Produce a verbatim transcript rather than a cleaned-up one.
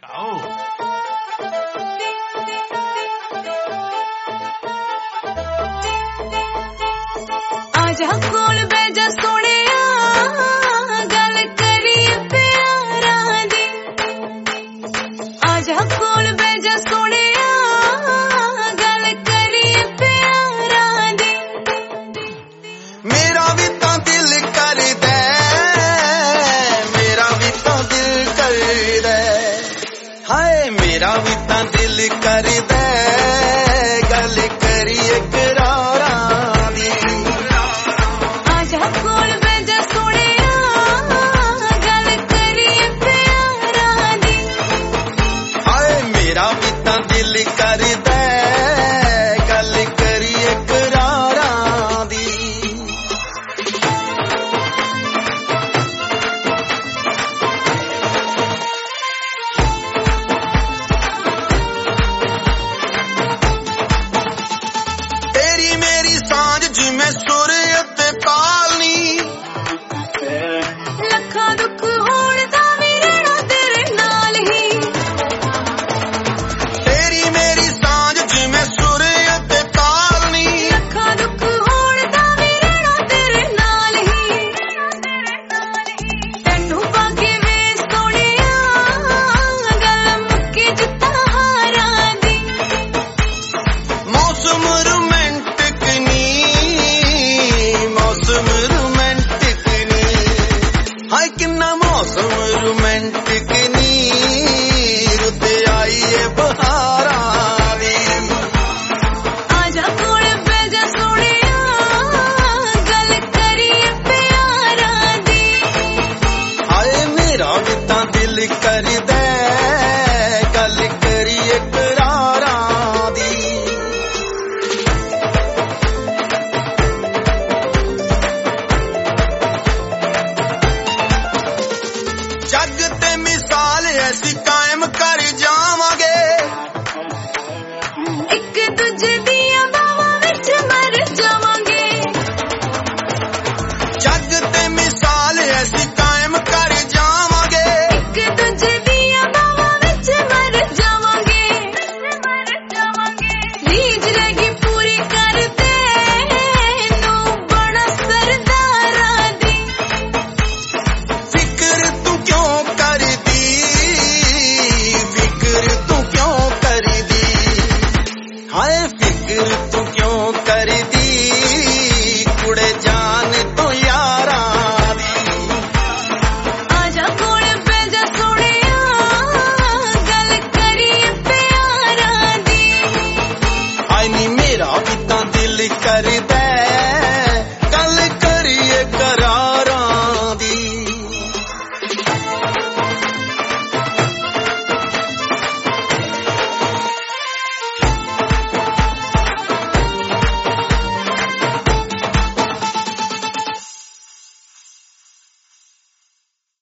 cow ਆਜਾ ਕੋਲ ਬਹਿ ਜਾ ਸੋਹਣਿਆ ਗੱਲ ਕਰੀਏ ਪਿਆਰਾਂ ਦੀ ਆਜਾ ਕੋਲ ਬਹਿ ਜਾ ਸੋਹਣਿਆ ਗੱਲ ਕਰੀਏ ਪਿਆਰਾਂ ਦੀ ਮੇਰਾ ਵੀ ਤਾਂ ਦਿਲ ਕਰਦਾ ਮੇਰਾ ਵੀ ਤਾਂ ਦਿਲ ਕਰਦਾ ਹਾਏ ਮੇਰਾ ਵੀ ਤਾਂ ਦਿਲ ਕਰਦਾ ਗੱਲ ਕਰੀਏ ਕਰਾਰਾਂ ਦੀ ਆਜਾ ਕੋਲ ਬਹਿ ਜਾ ਸੋਹਣਿਆ ਗੱਲ ਕਰੀਏ ਪਿਆਰਾਂ ਦੀ ਹਾਏ ਮੇਰਾ ਵੀ ਤਾਂ ਦਿਲ ਕਰਦਾ ਗੱਲ ਕਰੀਏ ਕਰਾਰਾਂ ਦੀ ਤੇਰੀ ਮੇਰੀ ਸਾਂਝ ਜਿਵੇਂ ਸੁਰ ਅਤੇ ਤਾਲ ਨੀ ਲੱਖਾਂ ਦੁੱਖ ਹੋਣ ਤਾਂ ਵੀ ਰਹਿਣਾ ਤੇਰੇ ਨਾਲ ਹੀ ਤੇਰੀ ਮੇਰੀ ਸਾਂਝ ਜਿਵੇਂ ਸੁਰ ਅਤੇ ਤਾਲ ਨੀ ਲੱਖਾਂ ਦੁੱਖ ਹੋਣ ਤਾਂ ਵੀ ਰਹਿਣਾ ਤੇਰੇ ਨਾਲ ਹੀ ਤੈਨੂੰ ਪਾ ਕੇ ਵੇ ਸੋਹਣਿਆ ਗੱਲ ਮੁੱਕੀ ਜਿੱਤਾਂ ਹਾਰਾਂ ਦੀ ਮੌਸਮ ਰੋਮਾਂਟਿਕ ਨੀ ਮੌਸਮ ਰੋਮਾਂਟਿਕ ਨੀ ਹਾਏ ਕਿੰਨਾ ਮੌਸਮ ਰੋਮਾਂਟਿਕ ਨੀ ਰੁੱਤ ਆਈ ਏ ਬਹਾਰਾਂ ਦੀ ਆਜਾ ਕੋਲ ਬਹਿ ਜਾ ਸੋਹਣਿਆ ਗੱਲ ਕਰੀਏ ਪਿਆਰਾਂ ਦੀ ਹਾਏ ਮੇਰਾ ਵੀ ਤਾਂ ਦਿਲ ਕਰਦਾ ਗੱਲ ਕਰੀਏ ਕਰਾਰਾਂ ਦੀ ਜੱਗ ਤੇ ਮਿਸਾਲ ਐਸੀ ਕਾਇਮ ਕਰ ਜਾਵਾਂਗੇ ਇੱਕ ਦੂਜੇ ਦੀਆਂ ਬਾਹਾਂ ਵਿੱਚ ਮਰ ਜਾਵਾਂਗੇ ਜੱਗ ਤੇ ਮਿਸਾਲ ਐਸੀ ਕਾਇਮ ਕਰ ਜਾਵਾਂਗੇ ਇੱਕ ਦੂਜੇ ਦੀਆਂ ਬਾਹਾਂ ਵਿੱਚ ਮਰ ਜਾਵਾਂਗੇ ਰੀਝ ਰਹੇਗੀ ਪੂਰੀ ਕਰਦੇ ਨੂੰ ਬੜਾ ਸਰਦਾਰਾਂ ਦੀ ਫਿਕਰ ਤੂੰ ਕਿਉਂ ਕਰਦੀ ਫਿਕਰ ਤੂੰ ਕਿਉਂ ਕਰਦੀ ਹਾਏ ਫਿਕਰ ਤੂੰ ਕਿਉਂ ਕਰਦੀ ਕੁੜੇ ਜਾਨ ਤੋਂ ਯਾਰਾਂ ਦੀ ਆਜਾ ਕੋਲ ਬਹਿ ਜਾ ਸੋਹਣਿਆ ਗੱਲ ਕਰੀਏ ਪਿਆਰਾਂ ਦੀ ਹਾਏ ਨੀ ਮੇਰਾ ਵੀ ਤਾਂ ਦਿਲ ਕਰਦਾ